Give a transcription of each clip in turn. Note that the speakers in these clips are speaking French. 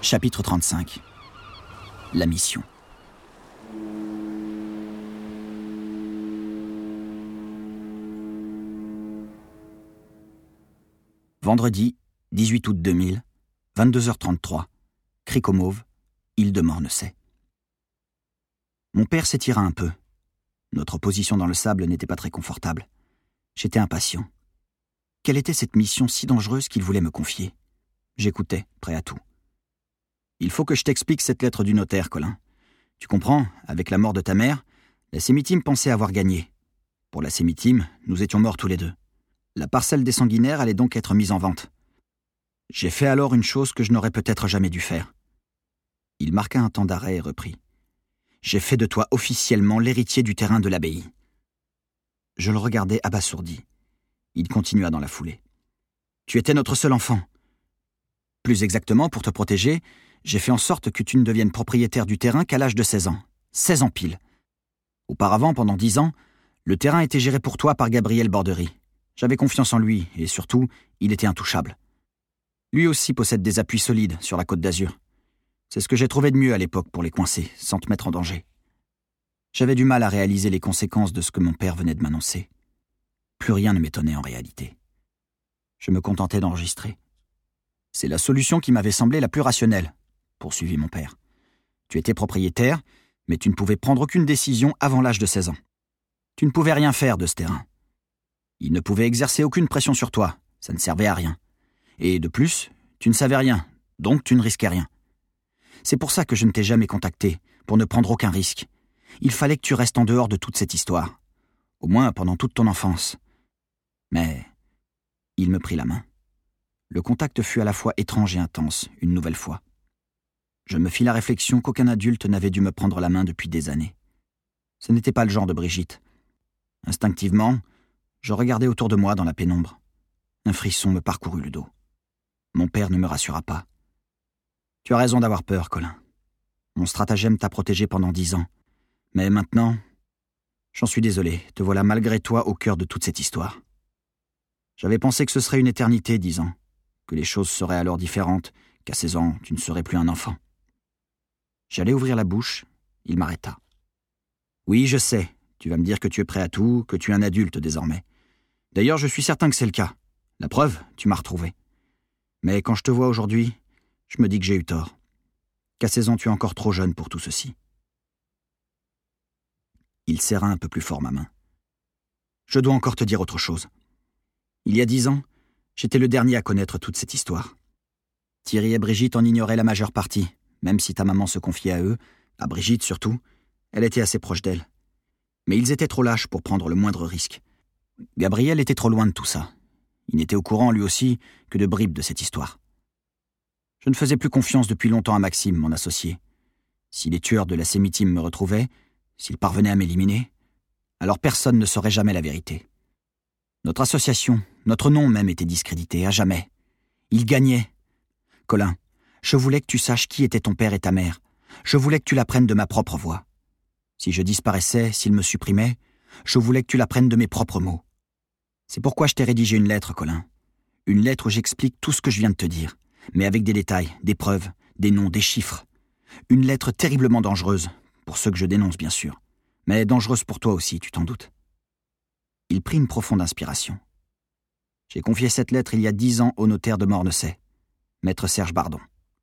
Chapitre 35. La mission. Vendredi, 18 août 2000, 22h33, Cric aux Mauves, île de Mornessay. Mon père s'étira un peu. Notre position dans le sable n'était pas très confortable. J'étais impatient. Quelle était cette mission si dangereuse qu'il voulait me confier ? J'écoutais, prêt à tout. Il faut que je t'explique cette lettre du notaire, Colin. Tu comprends, avec la mort de ta mère, la Sémitime pensait avoir gagné. Pour la Sémitime, nous étions morts tous les deux. La parcelle des sanguinaires allait donc être mise en vente. J'ai fait alors une chose que je n'aurais peut-être jamais dû faire. Il marqua un temps d'arrêt et reprit. J'ai fait de toi officiellement l'héritier du terrain de l'abbaye. Je le regardais abasourdi. Il continua dans la foulée. Tu étais notre seul enfant. Plus exactement, pour te protéger, j'ai fait en sorte que tu ne deviennes propriétaire du terrain qu'à l'âge de 16 ans. 16 ans pile. Auparavant, pendant 10 ans, le terrain était géré pour toi par Gabriel Borderie. J'avais confiance en lui, et surtout, il était intouchable. Lui aussi possède des appuis solides sur la Côte d'Azur. C'est ce que j'ai trouvé de mieux à l'époque pour les coincer, sans te mettre en danger. J'avais du mal à réaliser les conséquences de ce que mon père venait de m'annoncer. Plus rien ne m'étonnait en réalité. Je me contentais d'enregistrer. C'est la solution qui m'avait semblé la plus rationnelle, poursuivit mon père. Tu étais propriétaire, mais tu ne pouvais prendre aucune décision avant l'âge de 16 ans. Tu ne pouvais rien faire de ce terrain. Il ne pouvait exercer aucune pression sur toi, ça ne servait à rien. Et de plus, tu ne savais rien, donc tu ne risquais rien. C'est pour ça que je ne t'ai jamais contacté, pour ne prendre aucun risque. Il fallait que tu restes en dehors de toute cette histoire, au moins pendant toute ton enfance. Mais il me prit la main. Le contact fut à la fois étrange et intense, une nouvelle fois. Je me fis la réflexion qu'aucun adulte n'avait dû me prendre la main depuis des années. Ce n'était pas le genre de Brigitte. Instinctivement, je regardais autour de moi dans la pénombre. Un frisson me parcourut le dos. Mon père ne me rassura pas. Tu as raison d'avoir peur, Colin. Mon stratagème t'a protégé pendant 10 ans. Mais maintenant, j'en suis désolé, te voilà malgré toi au cœur de toute cette histoire. J'avais pensé que ce serait une éternité, 10 ans, que les choses seraient alors différentes, qu'à 16 ans, tu ne serais plus un enfant. J'allais ouvrir la bouche, il m'arrêta. Oui, je sais, tu vas me dire que tu es prêt à tout, que tu es un adulte désormais. D'ailleurs, je suis certain que c'est le cas. La preuve, tu m'as retrouvé. Mais quand je te vois aujourd'hui, je me dis que j'ai eu tort. Qu'à 16 ans, tu es encore trop jeune pour tout ceci. Il serra un peu plus fort ma main. Je dois encore te dire autre chose. Il y a 10 ans, j'étais le dernier à connaître toute cette histoire. Thierry et Brigitte en ignoraient la majeure partie, même si ta maman se confiait à eux, à Brigitte surtout, elle était assez proche d'elle. Mais ils étaient trop lâches pour prendre le moindre risque. Gabriel était trop loin de tout ça. Il n'était au courant, lui aussi, que de bribes de cette histoire. Je ne faisais plus confiance depuis longtemps à Maxime, mon associé. Si les tueurs de la Sémitime me retrouvaient, s'ils parvenaient à m'éliminer, alors personne ne saurait jamais la vérité. Notre association, notre nom même était discrédité, à jamais. Ils gagnaient. Colin, je voulais que tu saches qui étaient ton père et ta mère. Je voulais que tu l'apprennes de ma propre voix. Si je disparaissais, s'ils me supprimaient, je voulais que tu l'apprennes de mes propres mots. C'est pourquoi je t'ai rédigé une lettre, Colin. Une lettre où j'explique tout ce que je viens de te dire, mais avec des détails, des preuves, des noms, des chiffres. Une lettre terriblement dangereuse, pour ceux que je dénonce bien sûr, mais dangereuse pour toi aussi, tu t'en doutes. Il prit une profonde inspiration. J'ai confié cette lettre il y a 10 ans au notaire de Mornessay, maître Serge Bardon.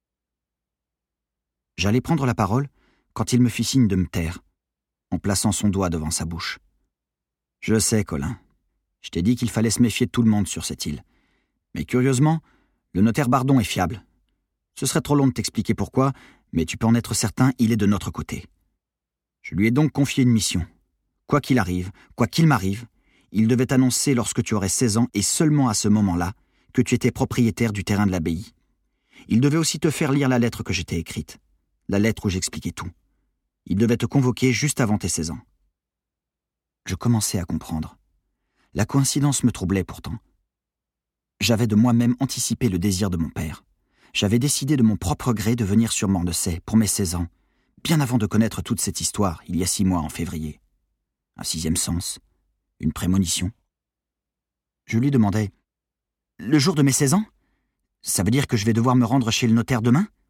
J'allais prendre la parole quand il me fit signe de me taire, en plaçant son doigt devant sa bouche. Je sais, Colin. Je t'ai dit qu'il fallait se méfier de tout le monde sur cette île. Mais curieusement, le notaire Bardon est fiable. Ce serait trop long de t'expliquer pourquoi, mais tu peux en être certain, il est de notre côté. Je lui ai donc confié une mission. Quoi qu'il arrive, quoi qu'il m'arrive, il devait annoncer lorsque tu aurais 16 ans et seulement à ce moment-là que tu étais propriétaire du terrain de l'abbaye. Il devait aussi te faire lire la lettre que j'étais écrite. La lettre où j'expliquais tout. Il devait te convoquer juste avant tes 16 ans. Je commençais à comprendre. La coïncidence me troublait pourtant. J'avais de moi-même anticipé le désir de mon père. J'avais décidé de mon propre gré de venir sur Mornessay pour mes 16 ans, bien avant de connaître toute cette histoire, il y a 6 mois en février. Un 6e sens, une prémonition. Je lui demandais « Le jour de mes 16 ans ? Ça veut dire que je vais devoir me rendre chez le notaire demain ?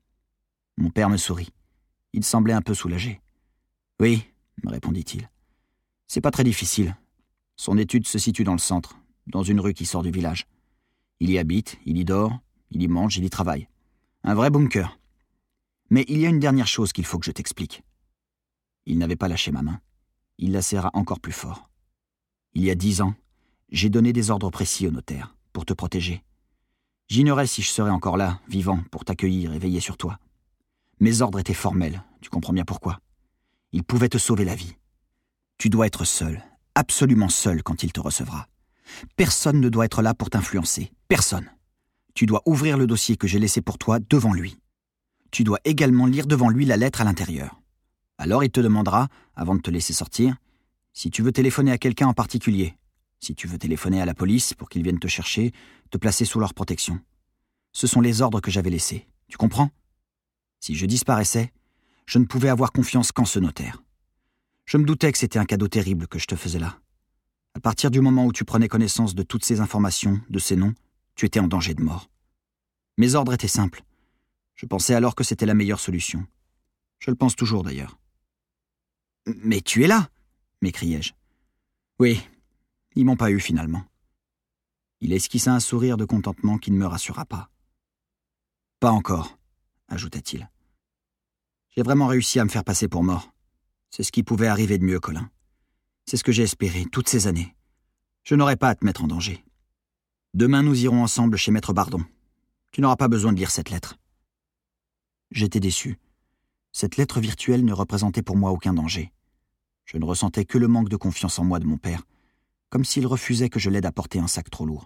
Mon père me sourit. Il semblait un peu soulagé. « Oui, » me répondit-il. « C'est pas très difficile. Son étude se situe dans le centre, dans une rue qui sort du village. Il y habite, il y dort, il y mange, il y travaille. Un vrai bunker. Mais il y a une dernière chose qu'il faut que je t'explique. » Il n'avait pas lâché ma main. Il la serra encore plus fort. « Il y a 10 ans, j'ai donné des ordres précis au notaire, pour te protéger. J'ignorais si je serais encore là, vivant, pour t'accueillir et veiller sur toi. Mes ordres étaient formels, tu comprends bien pourquoi. Ils pouvaient te sauver la vie. Tu dois être seul, absolument seul quand il te recevra. Personne ne doit être là pour t'influencer, personne. Tu dois ouvrir le dossier que j'ai laissé pour toi devant lui. Tu dois également lire devant lui la lettre à l'intérieur. Alors il te demandera, avant de te laisser sortir, si tu veux téléphoner à quelqu'un en particulier, si tu veux téléphoner à la police pour qu'ils viennent te chercher, te placer sous leur protection. Ce sont les ordres que j'avais laissés, tu comprends ? Si je disparaissais, je ne pouvais avoir confiance qu'en ce notaire. Je me doutais que c'était un cadeau terrible que je te faisais là. À partir du moment où tu prenais connaissance de toutes ces informations, de ces noms, tu étais en danger de mort. Mes ordres étaient simples. Je pensais alors que c'était la meilleure solution. Je le pense toujours d'ailleurs. « Mais tu es là !» m'écriai-je. « Oui, ils m'ont pas eu finalement. » Il esquissa un sourire de contentement qui ne me rassura pas. « Pas encore, » ajouta-t-il. « J'ai vraiment réussi à me faire passer pour mort. C'est ce qui pouvait arriver de mieux, Colin. C'est ce que j'ai espéré toutes ces années. Je n'aurais pas à te mettre en danger. Demain, nous irons ensemble chez Maître Bardon. Tu n'auras pas besoin de lire cette lettre. » J'étais déçu. Cette lettre virtuelle ne représentait pour moi aucun danger. Je ne ressentais que le manque de confiance en moi de mon père, comme s'il refusait que je l'aide à porter un sac trop lourd.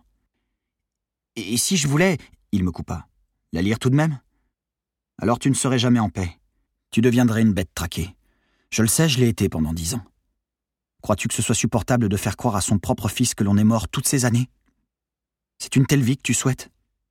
« Et si je voulais, » il me coupa, « la lire tout de même ? Alors tu ne serais jamais en paix. Tu deviendrais une bête traquée. Je le sais, je l'ai été pendant 10 ans. Crois-tu que ce soit supportable de faire croire à son propre fils que l'on est mort toutes ces années ? C'est une telle vie que tu souhaites ?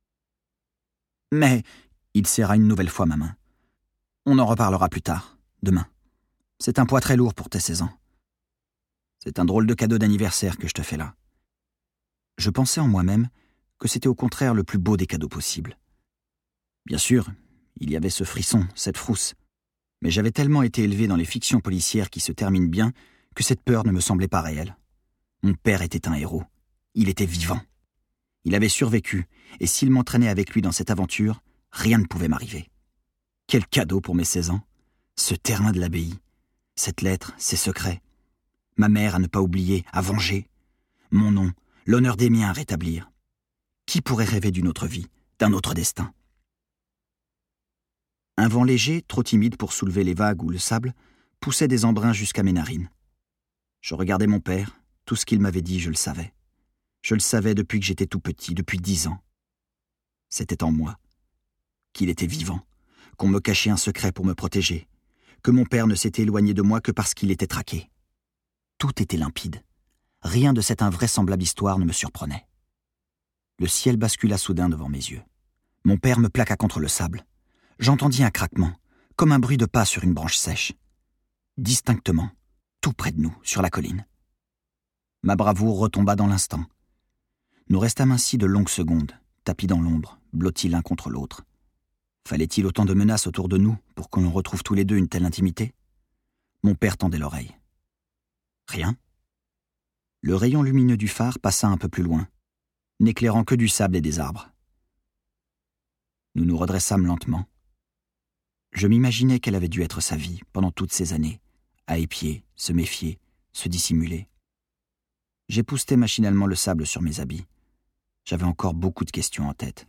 Mais, il serra une nouvelle fois ma main. On en reparlera plus tard, demain. C'est un poids très lourd pour tes 16 ans. C'est un drôle de cadeau d'anniversaire que je te fais là. Je pensais en moi-même que c'était au contraire le plus beau des cadeaux possibles. Bien sûr, il y avait ce frisson, cette frousse, mais j'avais tellement été élevé dans les fictions policières qui se terminent bien que cette peur ne me semblait pas réelle. Mon père était un héros. Il était vivant. Il avait survécu, et s'il m'entraînait avec lui dans cette aventure, rien ne pouvait m'arriver. Quel cadeau pour mes 16 ans. Ce terrain de l'abbaye, cette lettre, ces secrets. Ma mère à ne pas oublier, à venger. Mon nom, l'honneur des miens à rétablir. Qui pourrait rêver d'une autre vie, d'un autre destin ? Un vent léger, trop timide pour soulever les vagues ou le sable, poussait des embruns jusqu'à mes narines. Je regardais mon père, tout ce qu'il m'avait dit, je le savais. Je le savais depuis que j'étais tout petit, depuis 10 ans. C'était en moi. Qu'il était vivant, qu'on me cachait un secret pour me protéger, que mon père ne s'était éloigné de moi que parce qu'il était traqué. Tout était limpide. Rien de cette invraisemblable histoire ne me surprenait. Le ciel bascula soudain devant mes yeux. Mon père me plaqua contre le sable. J'entendis un craquement, comme un bruit de pas sur une branche sèche. Distinctement, tout près de nous, sur la colline. Ma bravoure retomba dans l'instant. Nous restâmes ainsi de longues secondes, tapis dans l'ombre, blottis l'un contre l'autre. Fallait-il autant de menaces autour de nous pour qu'on retrouve tous les deux une telle intimité ? Mon père tendait l'oreille. Rien. Le rayon lumineux du phare passa un peu plus loin, n'éclairant que du sable et des arbres. Nous nous redressâmes lentement. Je m'imaginais quelle avait dû être sa vie pendant toutes ces années, à épier, se méfier, se dissimuler. J'époussetais machinalement le sable sur mes habits. J'avais encore beaucoup de questions en tête.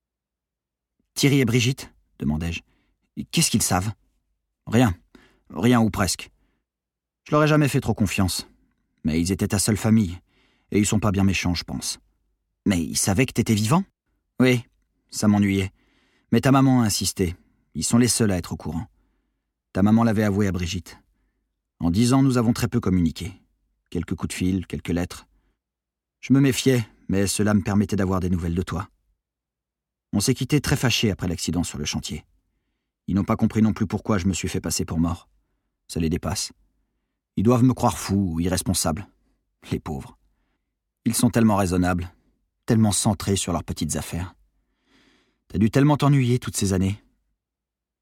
« Thierry et Brigitte ?» demandai-je. « Qu'est-ce qu'ils savent ?»« Rien. Rien ou presque. Je leur ai jamais fait trop confiance. Mais ils étaient ta seule famille, et ils sont pas bien méchants, je pense. »« Mais ils savaient que t'étais vivant ?»« Oui, ça m'ennuyait. Mais ta maman a insisté. Ils sont les seuls à être au courant. Ta maman l'avait avoué à Brigitte. En 10 ans, nous avons très peu communiqué. Quelques coups de fil, quelques lettres. Je me méfiais, mais cela me permettait d'avoir des nouvelles de toi. On s'est quittés très fâchés après l'accident sur le chantier. Ils n'ont pas compris non plus pourquoi je me suis fait passer pour mort. Ça les dépasse. Ils doivent me croire fou ou irresponsable. Les pauvres. Ils sont tellement raisonnables, tellement centrés sur leurs petites affaires. T'as dû tellement t'ennuyer toutes ces années.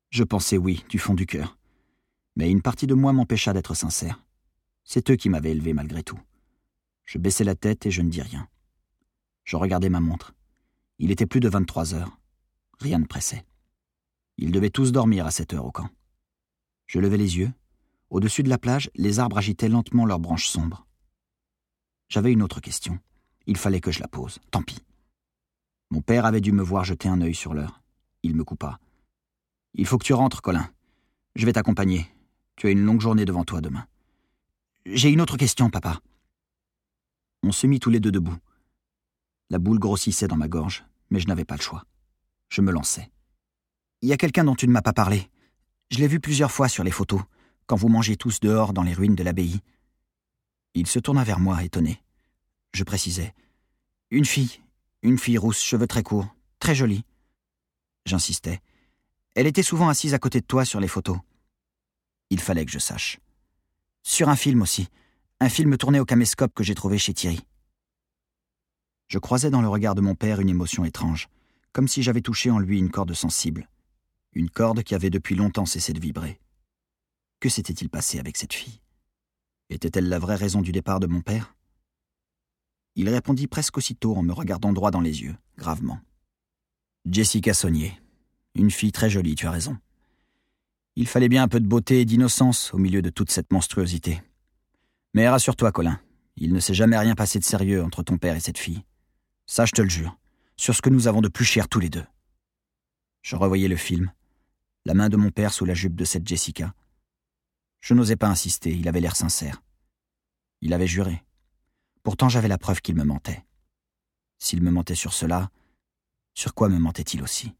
Je pensais oui, du fond du cœur. Mais une partie de moi m'empêcha d'être sincère. C'est eux qui m'avaient élevé malgré tout. Je baissai la tête et je ne dis rien. Je regardai ma montre. Il était plus de 23 heures. Rien ne pressait. Ils devaient tous dormir à cette heure au camp. Je levai les yeux. Au-dessus de la plage, les arbres agitaient lentement leurs branches sombres. J'avais une autre question. Il fallait que je la pose. Tant pis. Mon père avait dû me voir jeter un œil sur l'heure. Il me coupa. « Il faut que tu rentres, Colin. Je vais t'accompagner. Tu as une longue journée devant toi demain. »« J'ai une autre question, papa. » On se mit tous les deux debout. La boule grossissait dans ma gorge, mais je n'avais pas le choix. Je me lançai. « Il y a quelqu'un dont tu ne m'as pas parlé. Je l'ai vu plusieurs fois sur les photos, quand vous mangez tous dehors dans les ruines de l'abbaye. » Il se tourna vers moi, étonné. Je précisai. « Une fille rousse, cheveux très courts, très jolie. » J'insistais. « Elle était souvent assise à côté de toi sur les photos. » Il fallait que je sache. « Sur un film aussi, un film tourné au caméscope que j'ai trouvé chez Thierry. » Je croisais dans le regard de mon père une émotion étrange, comme si j'avais touché en lui une corde sensible, une corde qui avait depuis longtemps cessé de vibrer. Que s'était-il passé avec cette fille? Était-elle la vraie raison du départ de mon père? Il répondit presque aussitôt en me regardant droit dans les yeux, gravement. « Jessica Saunier. Une fille très jolie, tu as raison. Il fallait bien un peu de beauté et d'innocence au milieu de toute cette monstruosité. Mais rassure-toi, Colin, il ne s'est jamais rien passé de sérieux entre ton père et cette fille. Ça, je te le jure, sur ce que nous avons de plus cher tous les deux. » Je revoyais le film, la main de mon père sous la jupe de cette Jessica. Je n'osais pas insister, il avait l'air sincère. Il avait juré. Pourtant, j'avais la preuve qu'il me mentait. S'il me mentait sur cela, sur quoi me mentait-il aussi?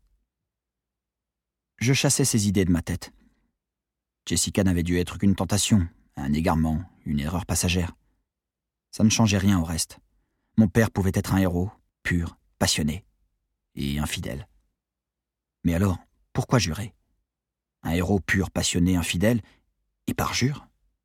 Je chassais ces idées de ma tête. Jessica n'avait dû être qu'une tentation, un égarement, une erreur passagère. Ça ne changeait rien au reste. Mon père pouvait être un héros, pur, passionné et infidèle. Mais alors, pourquoi jurer? Un héros pur, passionné, infidèle, et parjure?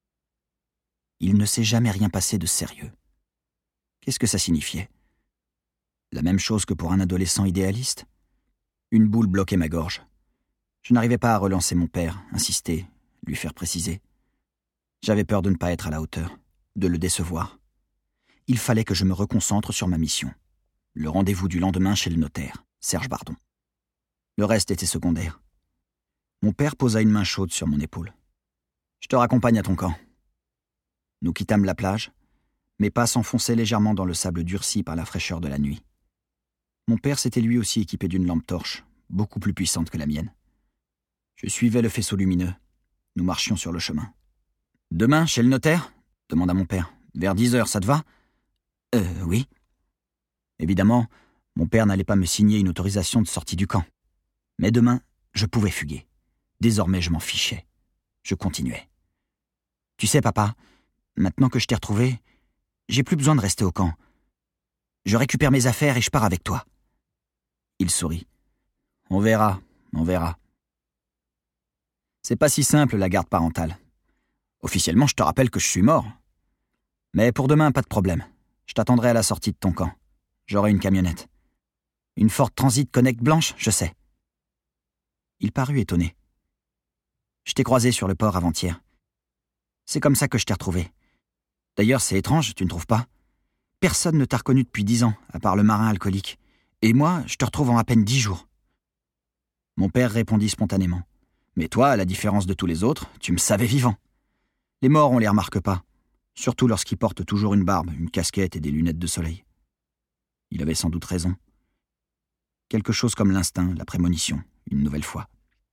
Il ne s'est jamais rien passé de sérieux. Qu'est-ce que ça signifiait? La même chose que pour un adolescent idéaliste? Une boule bloquait ma gorge. Je n'arrivais pas à relancer mon père, insister, lui faire préciser. J'avais peur de ne pas être à la hauteur, de le décevoir. Il fallait que je me reconcentre sur ma mission. Le rendez-vous du lendemain chez le notaire, Serge Bardon. Le reste était secondaire. Mon père posa une main chaude sur mon épaule. « Je te raccompagne à ton camp. » Nous quittâmes la plage. Mes pas s'enfonçaient légèrement dans le sable durci par la fraîcheur de la nuit. Mon père s'était lui aussi équipé d'une lampe torche, beaucoup plus puissante que la mienne. Je suivais le faisceau lumineux. Nous marchions sur le chemin. « Demain, chez le notaire ?» demanda mon père. « Vers 10h, ça te va ?»« Oui. » Évidemment, mon père n'allait pas me signer une autorisation de sortie du camp. Mais demain, je pouvais fuguer. Désormais, je m'en fichais. Je continuais. « Tu sais, papa, maintenant que je t'ai retrouvé, j'ai plus besoin de rester au camp. Je récupère mes affaires et je pars avec toi. » Il sourit. « On verra, on verra. » C'est pas si simple, la garde parentale. Officiellement, je te rappelle que je suis mort. Mais pour demain, pas de problème. Je t'attendrai à la sortie de ton camp. J'aurai une camionnette. Une Ford Transit Connect blanche, je sais. Il parut étonné. Je t'ai croisé sur le port avant-hier. C'est comme ça que je t'ai retrouvé. D'ailleurs, c'est étrange, tu ne trouves pas? Personne ne t'a reconnu depuis 10 ans, à part le marin alcoolique. Et moi, je te retrouve en à peine 10 jours. Mon père répondit spontanément. Mais toi, à la différence de tous les autres, tu me savais vivant. Les morts, on les remarque pas. Surtout lorsqu'ils portent toujours une barbe, une casquette et des lunettes de soleil. Il avait sans doute raison. Quelque chose comme l'instinct, la prémonition, une nouvelle fois.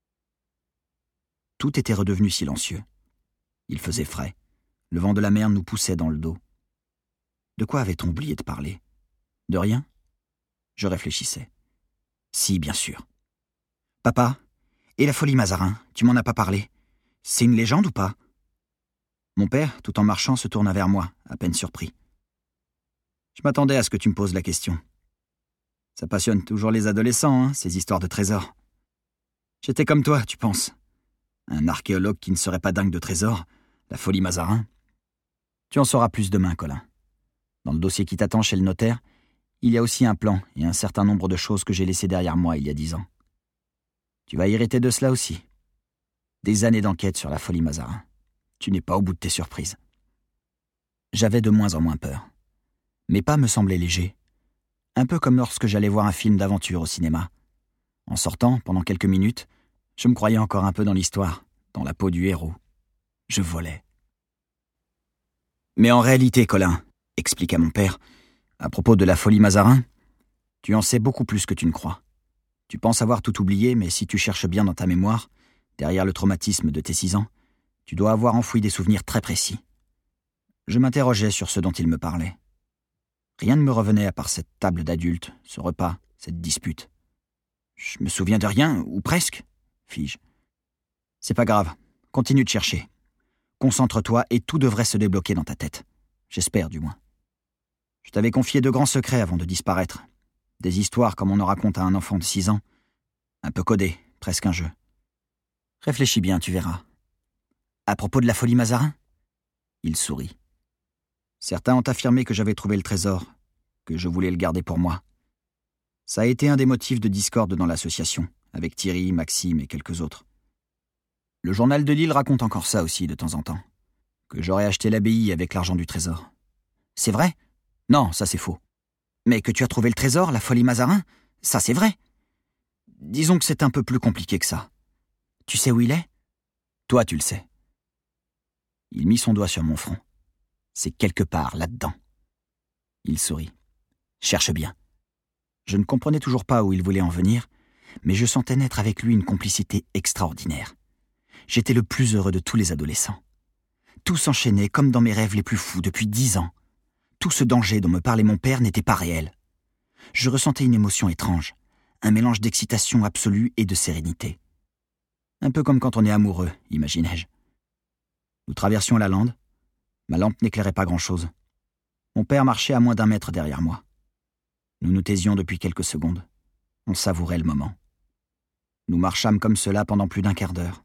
Tout était redevenu silencieux. Il faisait frais. Le vent de la mer nous poussait dans le dos. De quoi avait-on oublié de parler? De rien? Je réfléchissais. Si, bien sûr. Papa, et la folie Mazarin, tu m'en as pas parlé. C'est une légende ou pas? Mon père, tout en marchant, se tourna vers moi, à peine surpris. Je m'attendais à ce que tu me poses la question. Ça passionne toujours les adolescents, hein, ces histoires de trésors. J'étais comme toi, tu penses. Un archéologue qui ne serait pas dingue de trésors, la folie Mazarin. Tu en sauras plus demain, Colin. Dans le dossier qui t'attend chez le notaire, il y a aussi un plan et un certain nombre de choses que j'ai laissées derrière moi il y a 10 ans. Tu vas hériter de cela aussi. Des années d'enquête sur la folie Mazarin. Tu n'es pas au bout de tes surprises. J'avais de moins en moins peur. Mes pas me semblaient légers. Un peu comme lorsque j'allais voir un film d'aventure au cinéma. En sortant, pendant quelques minutes, je me croyais encore un peu dans l'histoire, dans la peau du héros. Je volais. Mais en réalité, Colin, expliqua mon père, à propos de la folie Mazarin, tu en sais beaucoup plus que tu ne crois. Tu penses avoir tout oublié, mais si tu cherches bien dans ta mémoire, derrière le traumatisme de tes 6 ans, tu dois avoir enfoui des souvenirs très précis. Je m'interrogeais sur ce dont il me parlait. Rien ne me revenait à part cette table d'adultes, ce repas, cette dispute. Je me souviens de rien, ou presque, fis-je. C'est pas grave, continue de chercher. Concentre-toi et tout devrait se débloquer dans ta tête. J'espère, du moins. Je t'avais confié de grands secrets avant de disparaître. Des histoires comme on en raconte à un enfant de 6 ans. Un peu codé, presque un jeu. Réfléchis bien, tu verras. À propos de la folie Mazarin ? Il sourit. Certains ont affirmé que j'avais trouvé le trésor, que je voulais le garder pour moi. Ça a été un des motifs de discorde dans l'association, avec Thierry, Maxime et quelques autres. Le journal de Lille raconte encore ça aussi de temps en temps, que j'aurais acheté l'abbaye avec l'argent du trésor. C'est vrai ? Non, ça c'est faux. Mais que tu as trouvé le trésor, la folie Mazarin, ça c'est vrai. Disons que c'est un peu plus compliqué que ça. Tu sais où il est ? Toi, tu le sais. Il mit son doigt sur mon front. C'est quelque part là-dedans. Il sourit. Cherche bien. Je ne comprenais toujours pas où il voulait en venir, mais je sentais naître avec lui une complicité extraordinaire. J'étais le plus heureux de tous les adolescents. Tout s'enchaînait comme dans mes rêves les plus fous depuis 10 ans. Tout ce danger dont me parlait mon père n'était pas réel. Je ressentais une émotion étrange, un mélange d'excitation absolue et de sérénité. Un peu comme quand on est amoureux, imaginais-je. Nous traversions la lande. Ma lampe n'éclairait pas grand-chose. Mon père marchait à moins d'1 mètre derrière moi. Nous nous taisions depuis quelques secondes. On savourait le moment. Nous marchâmes comme cela pendant plus d'1 quart d'heure.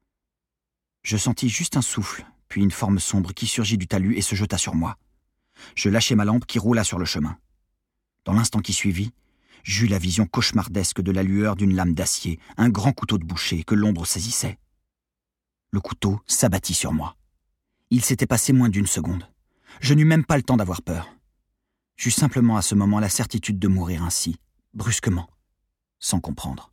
Je sentis juste un souffle, puis une forme sombre qui surgit du talus et se jeta sur moi. Je lâchai ma lampe qui roula sur le chemin. Dans l'instant qui suivit, j'eus la vision cauchemardesque de la lueur d'une lame d'acier, un grand couteau de boucher que l'ombre saisissait. Le couteau s'abattit sur moi. Il s'était passé moins d'1 seconde. Je n'eus même pas le temps d'avoir peur. J'eus simplement à ce moment la certitude de mourir ainsi, brusquement, sans comprendre.